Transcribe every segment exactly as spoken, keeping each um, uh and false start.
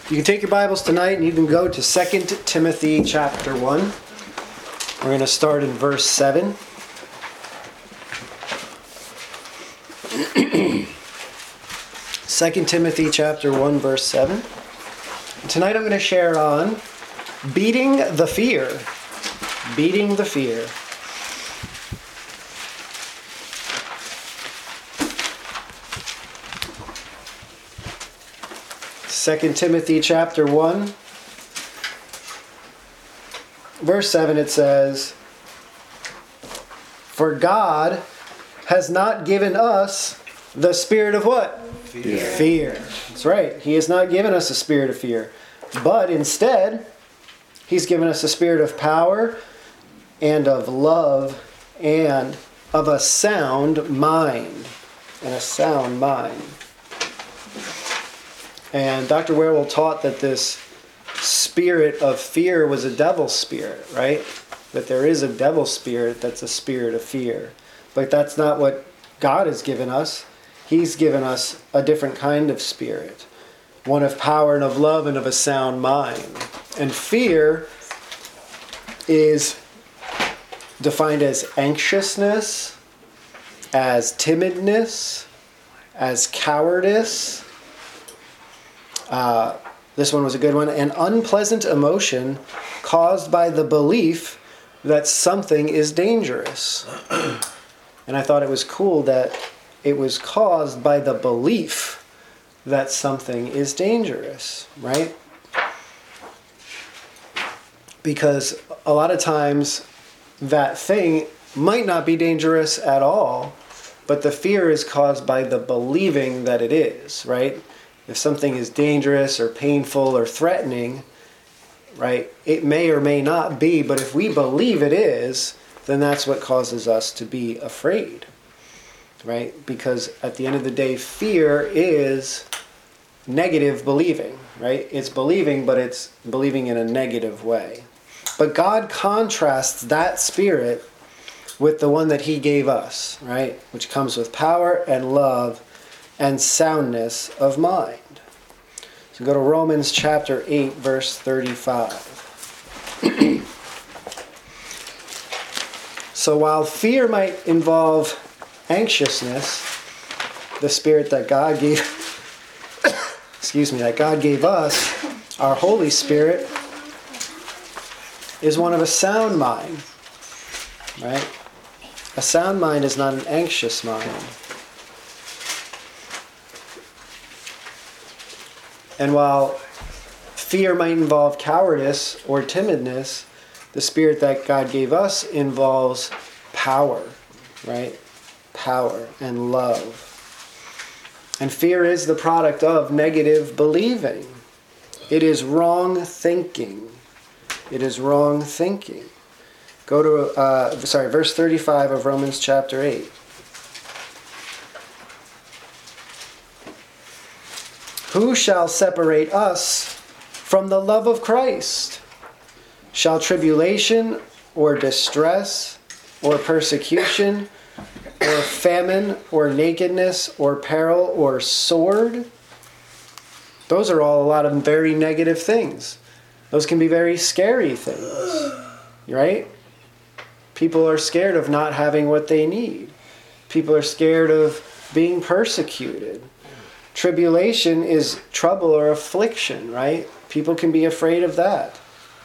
You can take your Bibles tonight and you can go to Second Timothy chapter one. We're going to start in verse seven. Second Timothy chapter one, verse seven. And tonight I'm going to share on beating the fear. Beating the fear. Second Timothy chapter one, verse seven, it says, "For God has not given us the spirit of what? Fear. Fear. That's right. He has not given us a spirit of fear. But instead, He's given us a spirit of power and of love and of a sound mind." And a sound mind. And Doctor Werewell taught that this spirit of fear was a devil spirit, right? That there is a devil spirit that's a spirit of fear. But that's not what God has given us. He's given us a different kind of spirit. One of power and of love and of a sound mind. And fear is defined as anxiousness, as timidness, as cowardice. Uh, this one was a good one. An unpleasant emotion caused by the belief that something is dangerous. And I thought it was cool that it was caused by the belief that something is dangerous, right? Because a lot of times that thing might not be dangerous at all, but the fear is caused by the believing that it is, right? If something is dangerous or painful or threatening, right, it may or may not be, but if we believe it is, then that's what causes us to be afraid, right? Because at the end of the day, fear is negative believing, right? It's believing, but it's believing in a negative way. But God contrasts that spirit with the one that He gave us, right? Which comes with power and love and soundness of mind. So go to Romans chapter eight, verse thirty-five. So while fear might involve anxiousness, the spirit that God gave, excuse me, that God gave us, our Holy Spirit, is one of a sound mind, right? A sound mind is not an anxious mind. And while fear might involve cowardice or timidness, the spirit that God gave us involves power, right? Power and love. And fear is the product of negative believing. It is wrong thinking. It is wrong thinking. Go to, uh, sorry, verse thirty-five of Romans chapter eight. "Who shall separate us from the love of Christ? Shall tribulation or distress or persecution or famine or nakedness or peril or sword?" Those are all a lot of very negative things. Those can be very scary things, right? People are scared of not having what they need. People are scared of being persecuted. Tribulation is trouble or affliction, right? People can be afraid of that.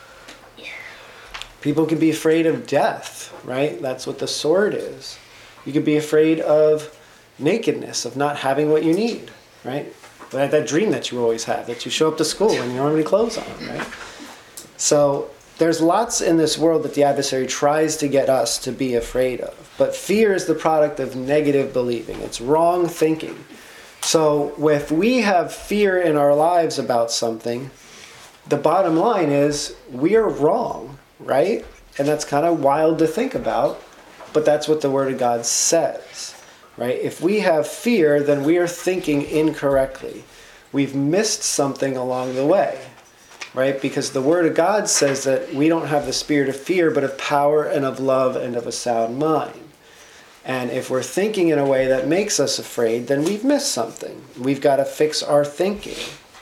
People can be afraid of death, right? That's what the sword is. You could be afraid of nakedness, of not having what you need, right? That, that dream that you always have, that you show up to school and you don't have any clothes on, right? So there's lots in this world that the adversary tries to get us to be afraid of. But fear is the product of negative believing. It's wrong thinking. So if we have fear in our lives about something, the bottom line is we are wrong, right? And that's kind of wild to think about, but that's what the Word of God says, right? If we have fear, then we are thinking incorrectly. We've missed something along the way, right? Because the Word of God says that we don't have the spirit of fear, but of power and of love and of a sound mind. And if we're thinking in a way that makes us afraid, then we've missed something. We've got to fix our thinking.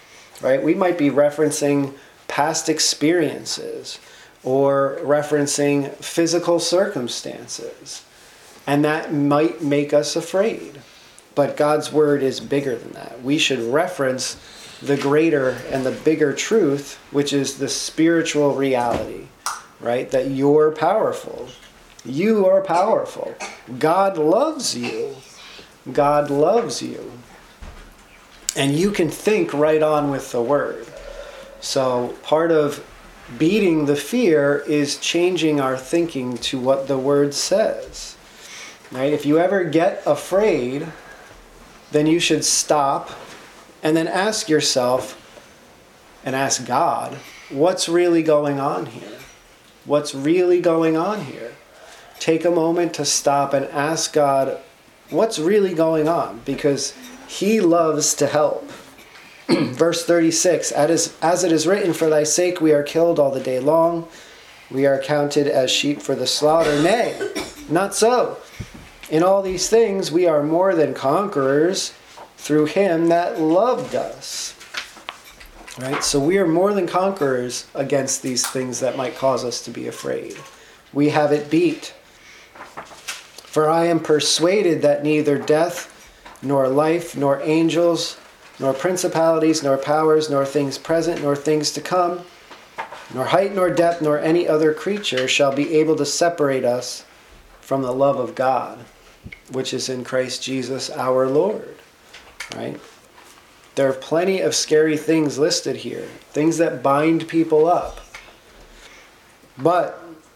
right? We might be referencing past experiences or referencing physical circumstances, and that might make us afraid. But God's word is bigger than that. We should reference the greater and the bigger truth, which is the spiritual reality, right? That you're powerful. You are powerful. God loves you. God loves you. And you can think right on with the word. So part of beating the fear is changing our thinking to what the word says. Right? If you ever get afraid, then you should stop and then ask yourself and ask God, what's really going on here? What's really going on here? Take a moment to stop and ask God, what's really going on? Because he loves to help. Verse thirty-six, as, as it is written, for thy sake we are killed all the day long. We are counted as sheep for the slaughter. Nay, not so. In all these things we are more than conquerors through him that loved us. Right? So we are more than conquerors against these things that might cause us to be afraid. We have it beat. For I am persuaded that neither death, nor life, nor angels, nor principalities, nor powers, nor things present, nor things to come, nor height, nor depth, nor any other creature shall be able to separate us from the love of God, which is in Christ Jesus our Lord. Right? There are plenty of scary things listed here, things that bind people up. But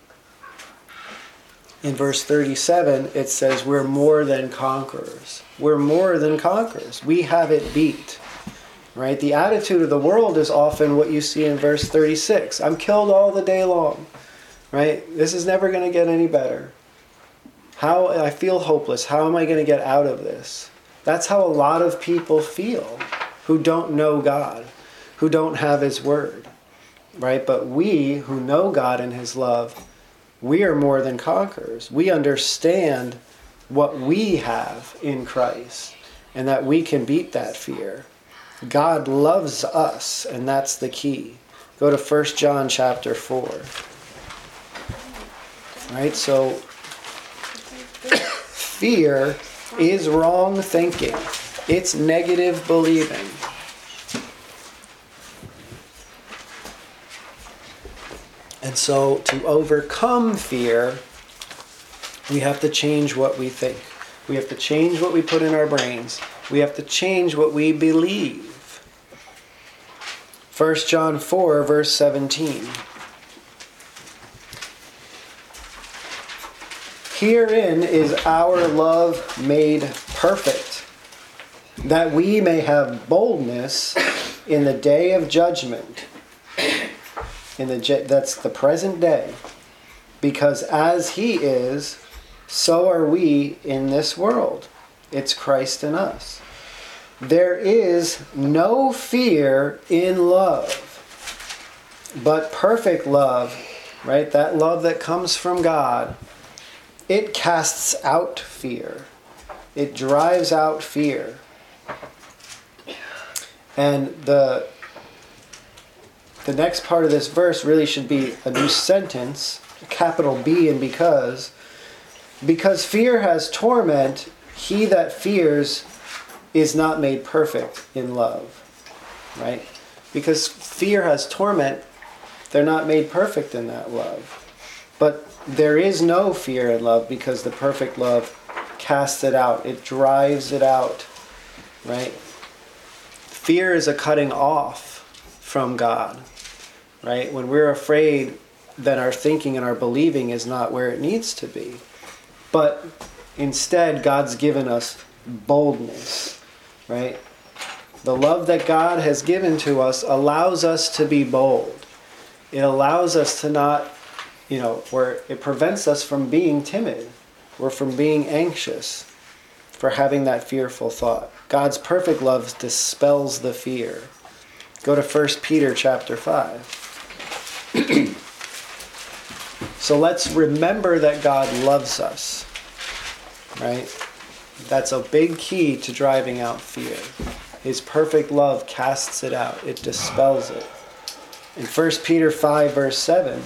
in verse thirty-seven, it says we're more than conquerors. We're more than conquerors. We have it beat. Right? The attitude of the world is often what you see in verse thirty-six. I'm killed all the day long. Right? This is never going to get any better. How I feel hopeless. How am I going to get out of this? That's how a lot of people feel who don't know God, who don't have his word. Right? But we who know God and his love, we are more than conquerors. We understand what we have in Christ and that we can beat that fear. God loves us, and that's the key. Go to First John chapter four. Right? So fear is wrong thinking. It's negative believing. And so to overcome fear, we have to change what we think. We have to change what we put in our brains. We have to change what we believe. First John four, verse seventeen. Herein is our love made perfect, that we may have boldness in the day of judgment. In the that's the present day. Because as he is, so are we in this world. It's Christ in us. There is no fear in love, but perfect love, right? That love that comes from God, it casts out fear. It drives out fear. And the the next part of this verse really should be a new sentence, a capital B and because. Because fear has torment, he that fears is not made perfect in love. Right? Because fear has torment, they're not made perfect in that love. But there is no fear in love because the perfect love casts it out. It drives it out. Right? Fear is a cutting off from God. Right? When we're afraid, then our thinking and our believing is not where it needs to be. But instead, God's given us boldness, right? The love that God has given to us allows us to be bold. It allows us to not, you know, where it prevents us from being timid or from being anxious, for having that fearful thought. God's perfect love dispels the fear. Go to First Peter chapter five. So let's remember that God loves us, right? That's a big key to driving out fear. His perfect love casts it out. It dispels it. In First Peter five, verse seven,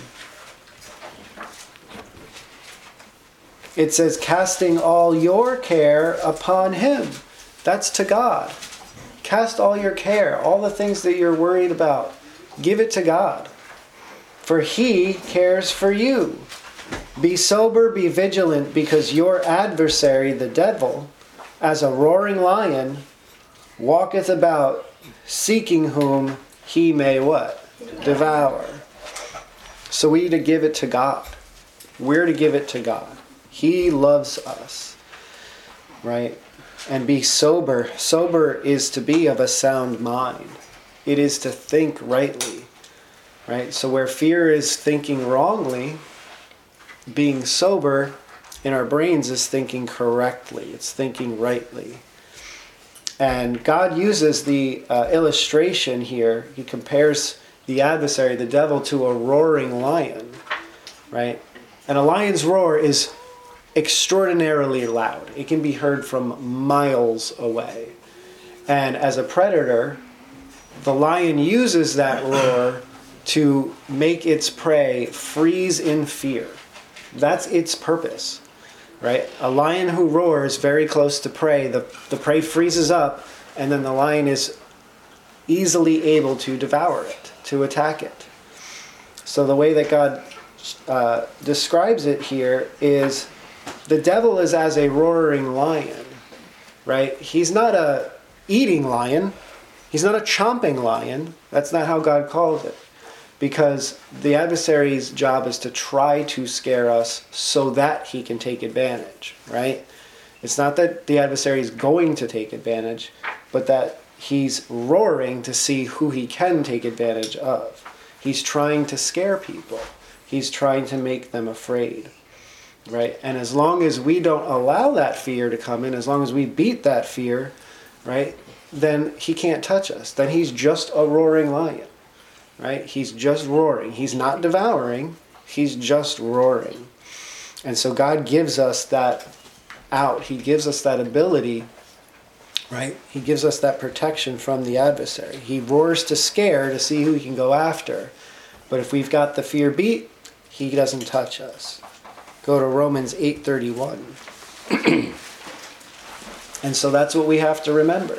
it says, casting all your care upon Him. That's to God. Cast all your care, all the things that you're worried about. Give it to God. For He cares for you. Be sober, be vigilant, because your adversary, the devil, as a roaring lion, walketh about, seeking whom he may what? Devour. So we need to give it to God. We're to give it to God. He loves us. Right? And be sober. Sober is to be of a sound mind. It is to think rightly. Right? So where fear is thinking wrongly, being sober in our brains is thinking correctly. It's thinking rightly. And God uses the uh, illustration here. He compares the adversary, the devil, to a roaring lion. Right? And a lion's roar is extraordinarily loud. It can be heard from miles away. And as a predator, the lion uses that roar to make its prey freeze in fear. That's its purpose, right? A lion who roars very close to prey, the, the prey freezes up, and then the lion is easily able to devour it, to attack it. So the way that God uh, describes it here is the devil is as a roaring lion, right? He's not a eating lion. He's not a chomping lion. That's not how God calls it. Because the adversary's job is to try to scare us so that he can take advantage, right? It's not that the adversary is going to take advantage, but that he's roaring to see who he can take advantage of. He's trying to scare people. He's trying to make them afraid, right? And as long as we don't allow that fear to come in, as long as we beat that fear, right, then he can't touch us. Then he's just a roaring lion. Right? He's just roaring. He's not devouring. He's just roaring. And so God gives us that out. He gives us that ability, right? He gives us that protection from the adversary. He roars to scare to see who he can go after. But if we've got the fear beat, he doesn't touch us. Go to Romans eight thirty-one. And so that's what we have to remember.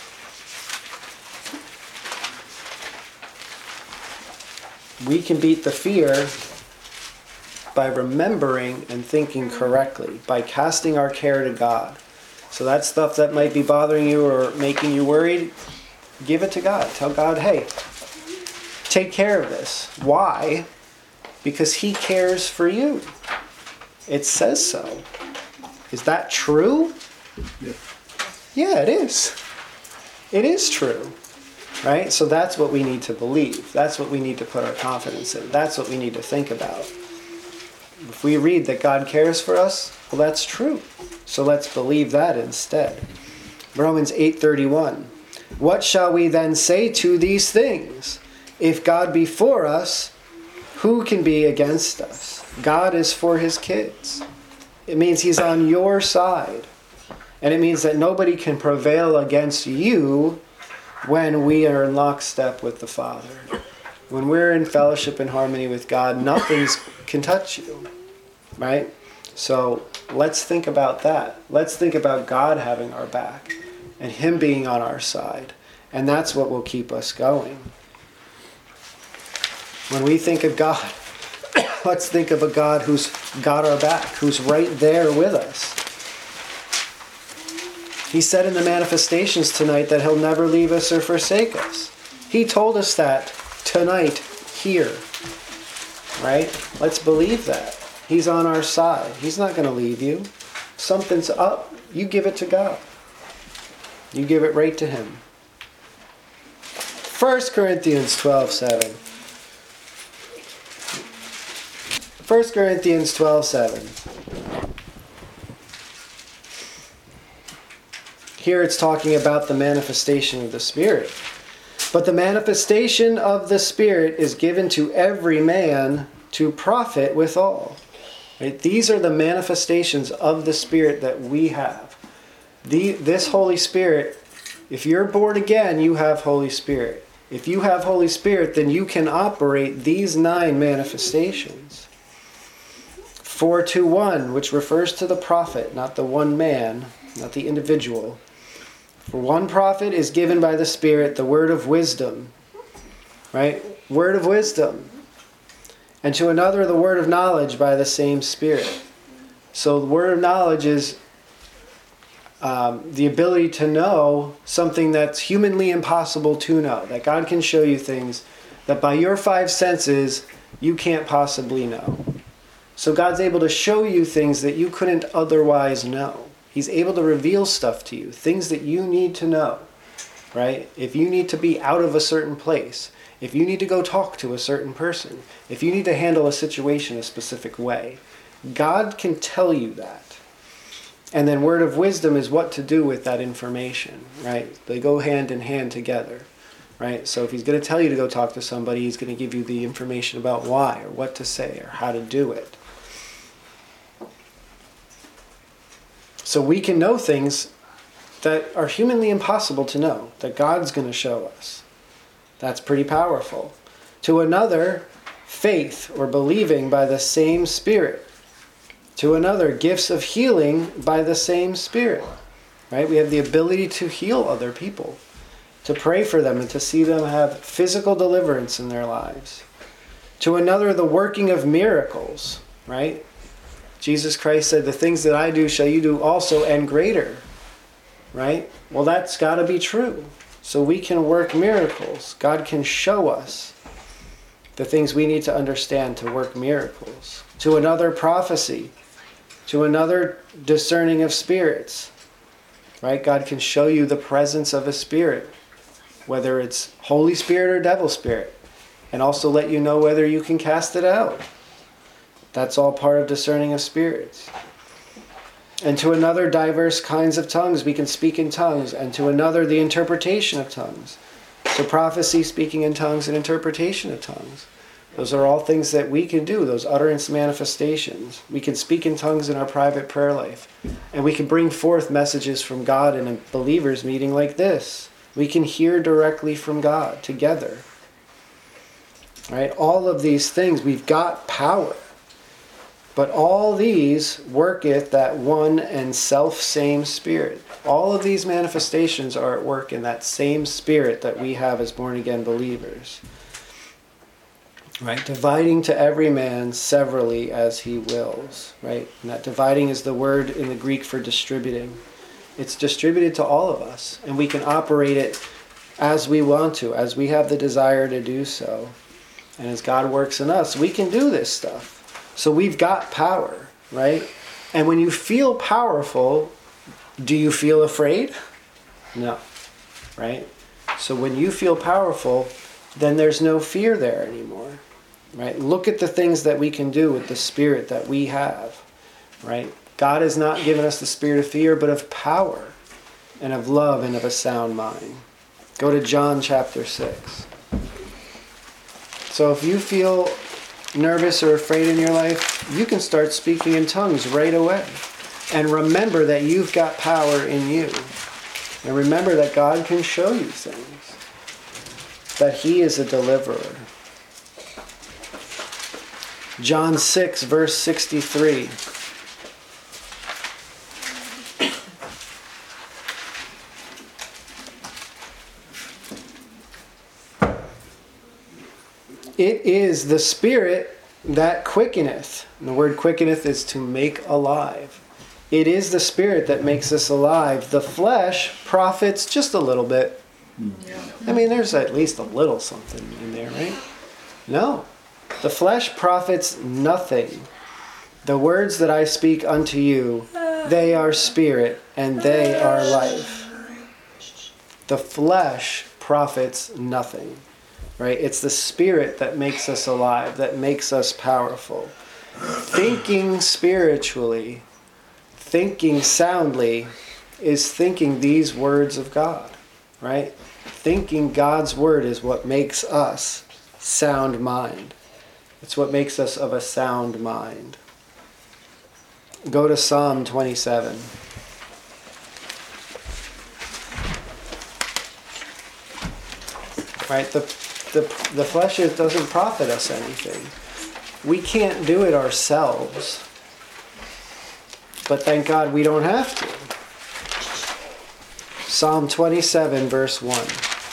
We can beat the fear by remembering and thinking correctly, by casting our care to God. So that stuff that might be bothering you or making you worried, give it to God. Tell God, hey, take care of this. Why? Because He cares for you. It says so. Is that true? Yeah. Yeah, it is. It is true. Right? So that's what we need to believe. That's what we need to put our confidence in. That's what we need to think about. If we read that God cares for us, well, that's true. So let's believe that instead. Romans eight thirty-one. What shall we then say to these things? If God be for us, who can be against us? God is for His kids. It means He's on your side. And it means that nobody can prevail against you when we are in lockstep with the Father. When we're in fellowship and harmony with God, nothing can touch you. Right? So let's think about that. Let's think about God having our back and Him being on our side. And that's what will keep us going. When we think of God, let's think of a God who's got our back, who's right there with us. He said in the manifestations tonight that He'll never leave us or forsake us. He told us that tonight, here. Right? Let's believe that. He's on our side. He's not going to leave you. Something's up. You give it to God. You give it right to Him. First Corinthians twelve seven. First Corinthians twelve seven. Here it's talking about the manifestation of the Spirit. But the manifestation of the Spirit is given to every man to profit withal. Right? These are the manifestations of the Spirit that we have. The, this Holy Spirit If you're born again, you have Holy Spirit. If you have Holy Spirit, then you can operate these nine manifestations. four two one, which refers to the prophet, not the one man, not the individual. For one prophet is given by the Spirit the word of wisdom, right? Word of wisdom. And to another the word of knowledge by the same Spirit. So the word of knowledge is um, the ability to know something that's humanly impossible to know. That God can show you things that by your five senses you can't possibly know. So God's able to show you things that you couldn't otherwise know. He's able to reveal stuff to you, things that you need to know, right? If you need to be out of a certain place, if you need to go talk to a certain person, if you need to handle a situation a specific way, God can tell you that. And then word of wisdom is what to do with that information, right? They go hand in hand together, right? So if he's going to tell you to go talk to somebody, he's going to give you the information about why or what to say or how to do it. So we can know things that are humanly impossible to know, that God's going to show us. That's pretty powerful. To another, faith or believing by the same Spirit. To another, gifts of healing by the same Spirit. Right? We have the ability to heal other people, to pray for them and to see them have physical deliverance in their lives. To another, the working of miracles. Right? Jesus Christ said, the things that I do shall you do also and greater. Right? Well, that's got to be true. So we can work miracles. God can show us the things we need to understand to work miracles. To another, prophecy. To another, discerning of spirits. Right? God can show you the presence of a spirit, whether it's Holy Spirit or Devil Spirit, and also let you know whether you can cast it out. That's all part of discerning of spirits. And to another, diverse kinds of tongues. We can speak in tongues. And to another, the interpretation of tongues. So prophecy, speaking in tongues, and interpretation of tongues. Those are all things that we can do, those utterance manifestations. We can speak in tongues in our private prayer life. And we can bring forth messages from God in a believers meeting like this. We can hear directly from God together. Right? All of these things, we've got power. But all these worketh that one and self-same Spirit. All of these manifestations are at work in that same Spirit that we have as born-again believers. Right? Dividing to every man severally as he wills. Right? And that dividing is the word in the Greek for distributing. It's distributed to all of us. And we can operate it as we want to, as we have the desire to do so. And as God works in us, we can do this stuff. So we've got power, right? And when you feel powerful, do you feel afraid? No, right? So when you feel powerful, then there's no fear there anymore, right? Look at the things that we can do with the Spirit that we have, right? God has not given us the spirit of fear, but of power and of love and of a sound mind. Go to John chapter six. So if you feel nervous or afraid in your life, you can start speaking in tongues right away. And remember that you've got power in you. And remember that God can show you things. That He is a deliverer. John six, verse sixty-three. It is the Spirit that quickeneth. And the word quickeneth is to make alive. It is the Spirit that makes us alive. The flesh profits just a little bit. Yeah. I mean, there's at least a little something in there, right? No. The flesh profits nothing. The words that I speak unto you, they are spirit and they are life. The flesh profits nothing. Right? It's the Spirit that makes us alive, that makes us powerful. Thinking spiritually, thinking soundly, is thinking these words of God. Right? Thinking God's word is what makes us sound mind. It's what makes us of a sound mind. Go to Psalm twenty-seven. right? The, the, the flesh is, doesn't profit us anything. We can't do it ourselves. But thank God we don't have to. Psalm twenty-seven, verse one.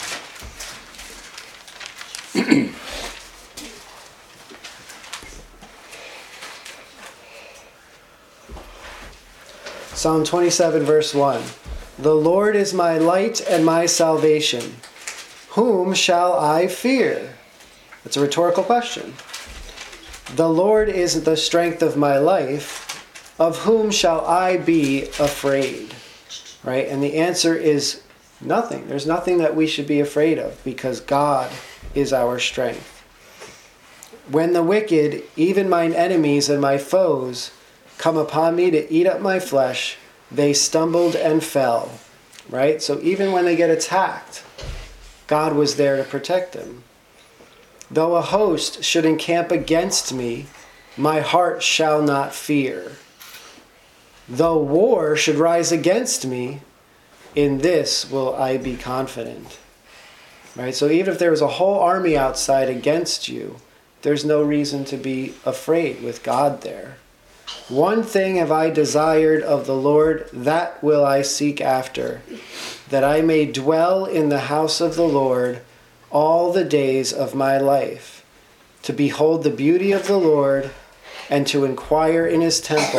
Psalm twenty-seven, verse one. The Lord is my light and my salvation. Whom shall I fear? That's a rhetorical question. The Lord is the strength of my life. Of whom shall I be afraid? Right? And the answer is nothing. There's nothing that we should be afraid of because God is our strength. When the wicked, even mine enemies and my foes, come upon me to eat up my flesh, they stumbled and fell. Right? So even when they get attacked, God was there to protect them. Though a host should encamp against me, my heart shall not fear. Though war should rise against me, in this will I be confident. Right? So even if there was a whole army outside against you, there's no reason to be afraid with God there. One thing have I desired of the Lord, that will I seek after, that I may dwell in the house of the Lord all the days of my life, to behold the beauty of the Lord and to inquire in his temple.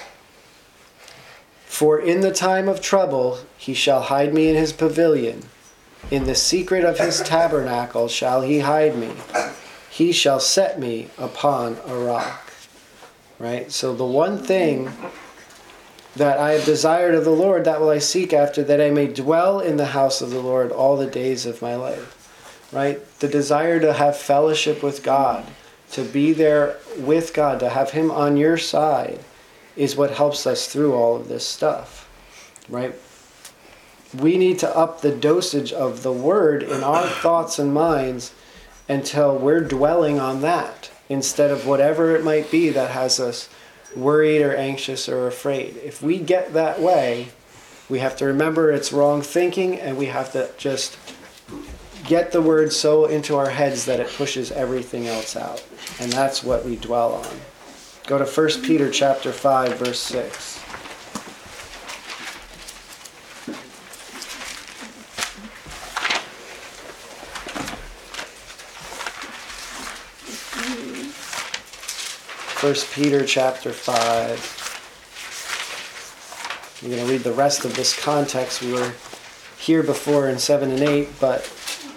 For in the time of trouble he shall hide me in his pavilion. In the secret of his tabernacle shall he hide me. He shall set me upon a rock. Right? So the one thing that I have desired of the Lord, that will I seek after, that I may dwell in the house of the Lord all the days of my life. Right? The desire to have fellowship with God, to be there with God, to have him on your side, is what helps us through all of this stuff, right? We need to up the dosage of the word in our thoughts and minds until we're dwelling on that instead of whatever it might be that has us worried or anxious or afraid. If we get that way, we have to remember it's wrong thinking, and we have to just get the word so into our heads that it pushes everything else out. And that's what we dwell on. Go to First Peter chapter five, verse six. First Peter chapter five. We're going to read the rest of this context. We were here before in seven and eight, but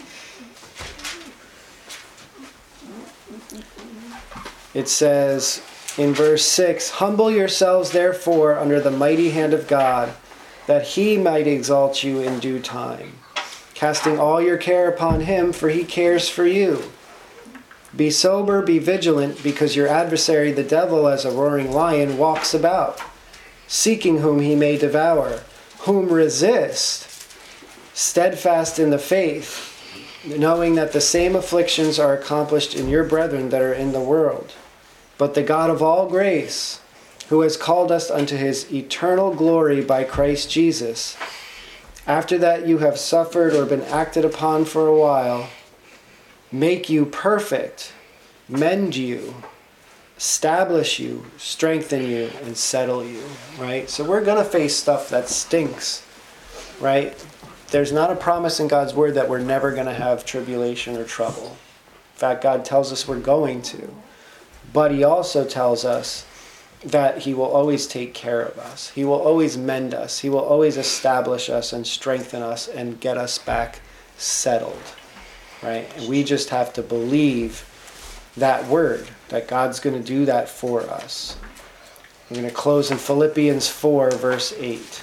it says in verse six, humble yourselves therefore under the mighty hand of God, that he might exalt you in due time, casting all your care upon him, for he cares for you. Be sober, be vigilant, because your adversary the devil, as a roaring lion, walks about, seeking whom he may devour. Whom resist, steadfast in the faith, knowing that the same afflictions are accomplished in your brethren that are in the world. But the God of all grace, who has called us unto his eternal glory by Christ Jesus, after that you have suffered or been acted upon for a while, make you perfect, mend you, establish you, strengthen you, and settle you, right? So we're going to face stuff that stinks, right? There's not a promise in God's word that we're never going to have tribulation or trouble. In fact, God tells us we're going to. But he also tells us that he will always take care of us. He will always mend us. He will always establish us and strengthen us and get us back settled, right? And we just have to believe that word, that God's going to do that for us. We're going to close in Philippians four, verse eight.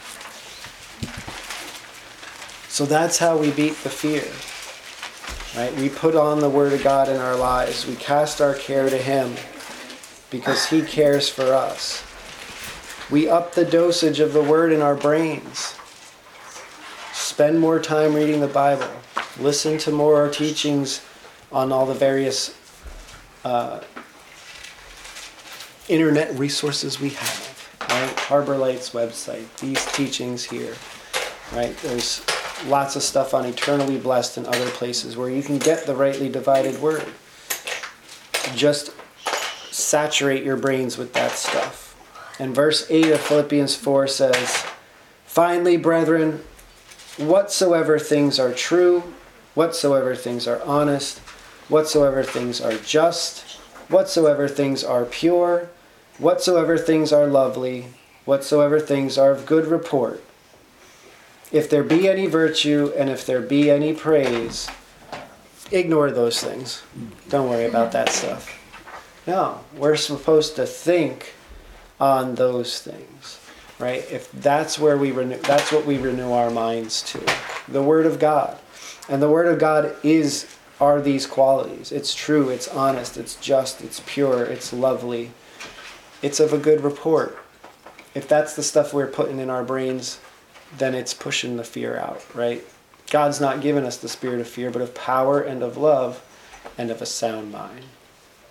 So that's how we beat the fear. Right? We put on the Word of God in our lives. We cast our care to him because he cares for us. We up the dosage of the Word in our brains. Spend more time reading the Bible. Listen to more teachings on all the various uh, internet resources we have. Right? Harbor Light's website. These teachings here. Right? There's lots of stuff on Eternally Blessed and other places where you can get the rightly divided word. Just saturate your brains with that stuff. And verse eight of Philippians four says, "Finally, brethren, whatsoever things are true, whatsoever things are honest, whatsoever things are just, whatsoever things are pure, whatsoever things are lovely, whatsoever things are of good report, if there be any virtue and if there be any praise," ignore those things. Don't worry about that stuff. No, we're supposed to think on those things, right? If that's where we renew, that's what we renew our minds to. The Word of God. And the Word of God is, are these qualities. It's true, it's honest, it's just, it's pure, it's lovely. It's of a good report. If that's the stuff we're putting in our brains, then it's pushing the fear out, right? God's not given us the spirit of fear, but of power and of love and of a sound mind.